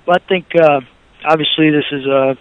But I think obviously this is a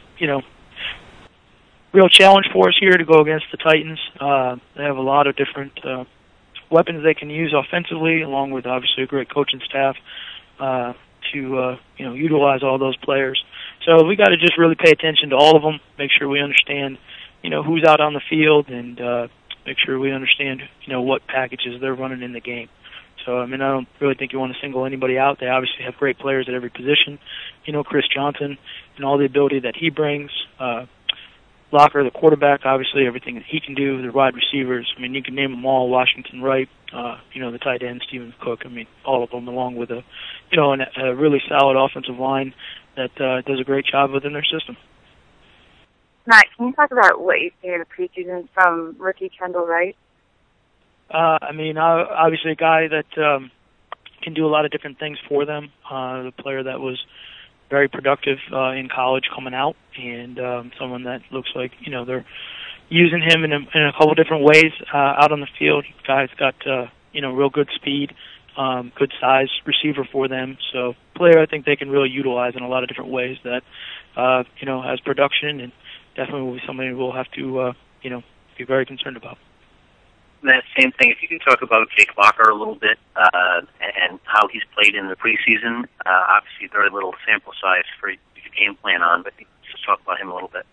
real challenge for us here to go against the Titans. They have a lot of different weapons they can use offensively, along with obviously a great coaching staff to utilize all those players. So we got to just really pay attention to all of them, make sure we understand who's out on the field, and make sure we understand what packages they're running in the game. So, I don't really think you want to single anybody out. They obviously have great players at every position. Chris Johnson and all the ability that he brings. Locker, the quarterback, obviously everything that he can do. The wide receivers, you can name them all. Washington Wright, the tight end, Stephen Cook. All of them, along with a really solid offensive line that does a great job within their system. Matt, can you talk about what you see in the preseason from rookie Kendall Wright? Obviously a guy that can do a lot of different things for them. The player that was very productive in college coming out, and someone that looks like they're using him in a couple different ways out on the field. Guy's got real good speed, good size receiver for them. So player I think they can really utilize in a lot of different ways that has production, and definitely will be somebody we'll have to be very concerned about. That same thing, if you can talk about Jake Locker a little bit and how he's played in the preseason. Obviously, very little sample size for you to game plan on, but just talk about him a little bit.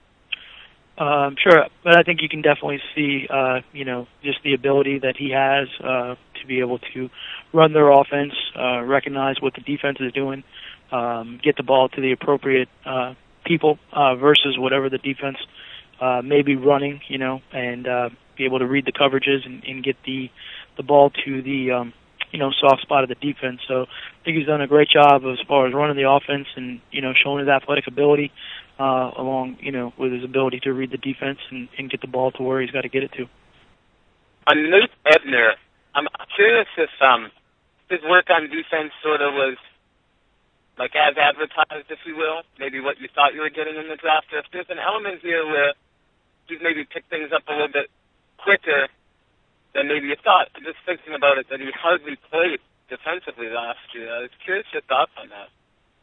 Sure, but I think you can definitely see, just the ability that he has to be able to run their offense, recognize what the defense is doing, get the ball to the appropriate people versus whatever the defense may be running, and be able to read the coverages and get the ball to the soft spot of the defense. So I think he's done a great job as far as running the offense and showing his athletic ability along with his ability to read the defense and get the ball to where he's got to get it to. On Nate Ebner, I'm curious if his work on defense sort of was like as advertised, if you will, maybe what you thought you were getting in the draft. If there's an element here where he's maybe picked things up a little bit quicker than maybe you thought. Just thinking about it, that he hardly played defensively last year. I was curious your thoughts on that.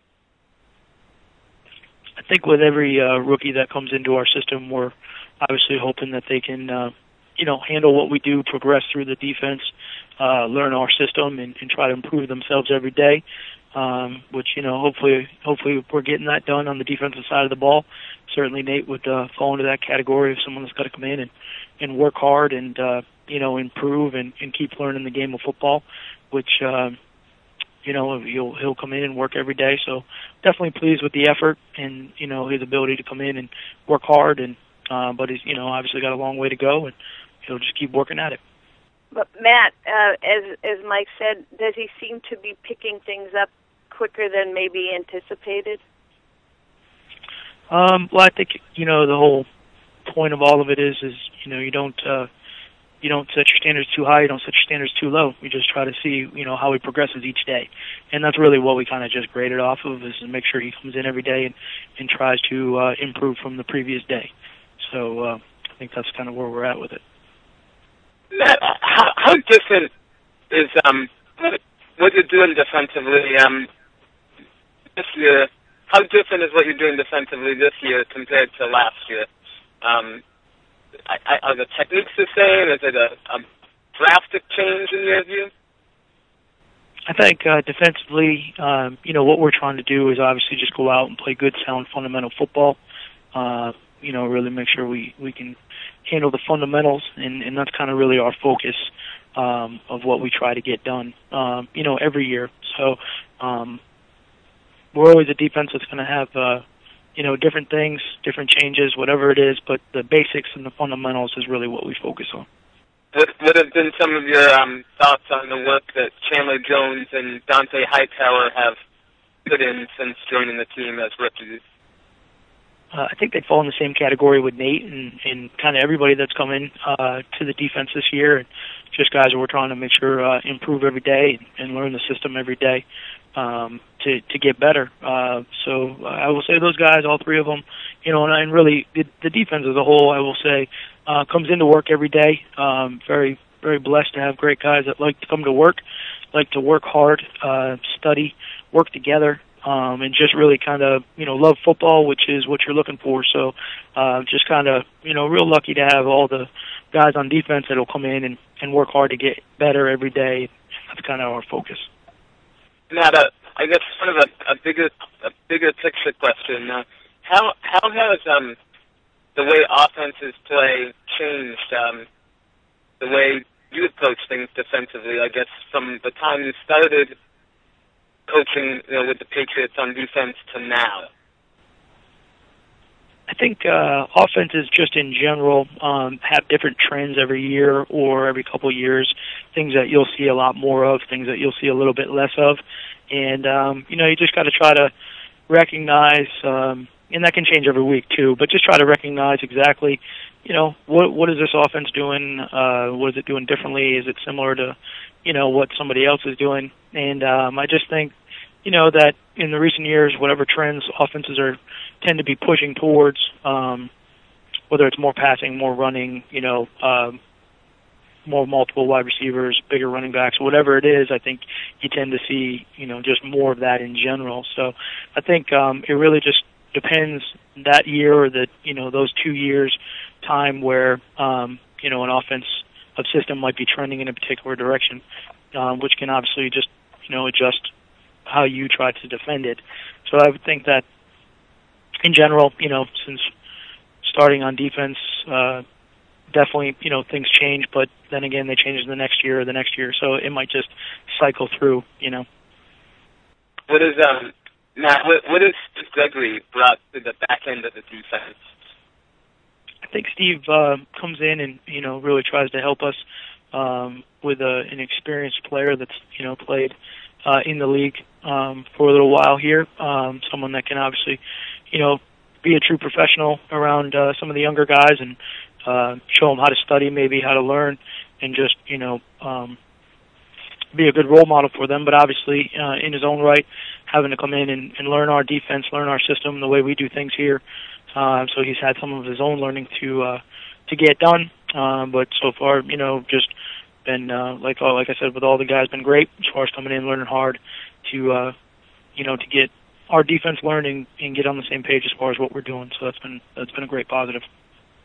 I think with every rookie that comes into our system, we're obviously hoping that they can, handle what we do, progress through the defense, learn our system, and try to improve themselves every day. Which hopefully we're getting that done on the defensive side of the ball. Certainly Nate would fall into that category of someone that's got to come in and work hard and improve and keep learning the game of football, which he'll come in and work every day. So definitely pleased with the effort and his ability to come in and work hard, and but he's obviously got a long way to go, and he'll just keep working at it. But Matt, as Mike said, does he seem to be picking things up quicker than maybe anticipated? Well, I think the whole point of all of it is you don't set your standards too high, you don't set your standards too low. We just try to see how he progresses each day, and that's really what we kind of just graded off of, is to make sure he comes in every day and tries to improve from the previous day. So I think that's kind of where we're at with it. Matt, how different is what you're doing defensively this year? How different is what you're doing defensively this year compared to last year? Are the techniques the same? Is it a drastic change in your view? I think defensively, what we're trying to do is obviously just go out and play good, sound, fundamental football. Really make sure we can handle the fundamentals, and that's kind of really our focus of what we try to get done, every year. So we're always a defense that's going to have, different things, different changes, whatever it is, but the basics and the fundamentals is really what we focus on. What have been some of your thoughts on the work that Chandler Jones and Dante Hightower have put in since joining the team as rookies? I think they fall in the same category with Nate and kind of everybody that's come in to the defense this year. And just guys that we're trying to make sure improve every day and learn the system every day to get better. So I will say those guys, all three of them, and really the defense as a whole, I will say, comes into work every day. Very, very blessed to have great guys that like to come to work, like to work hard, study, work together, and just really kind of, love football, which is what you're looking for. So just kind of, real lucky to have all the guys on defense that will come in and work hard to get better every day. That's kind of our focus. Now, I guess sort of a bigger picture question. How has the way offenses play changed the way you approach things defensively? I guess from the time you started coaching with the Patriots on defense to now. I think offenses just in general have different trends every year or every couple of years, things that you'll see a lot more of, things that you'll see a little bit less of. And, you just got to try to recognize, and that can change every week too, but just try to recognize exactly, what is this offense doing? What is it doing differently? Is it similar to, what somebody else is doing? And I just think, that in the recent years, whatever trends offenses tend to be pushing towards, whether it's more passing, more running, more multiple wide receivers, bigger running backs, whatever it is, I think you tend to see, just more of that in general. So I think it really just depends that year or those 2 years time where, an offense of system might be trending in a particular direction, which can obviously just, adjust how you try to defend it. So I would think that in general, since starting on defense, definitely, things change, but then again, they change the next year or the next year, so it might just cycle through, What is Matt? What is Gregory brought to the back end of the defense? I think Steve comes in and really tries to help us with an experienced player that's played in the league for a little while here. Someone that can obviously be a true professional around some of the younger guys and show them how to study, maybe how to learn, and just be a good role model for them. But obviously, in his own right, having to come in and learn our defense, learn our system, the way we do things here. So he's had some of his own learning to get done. But so far, just been like I said, with all the guys, been great as far as coming in, learning hard to to get our defense learning and get on the same page as far as what we're doing. So that's been a great positive.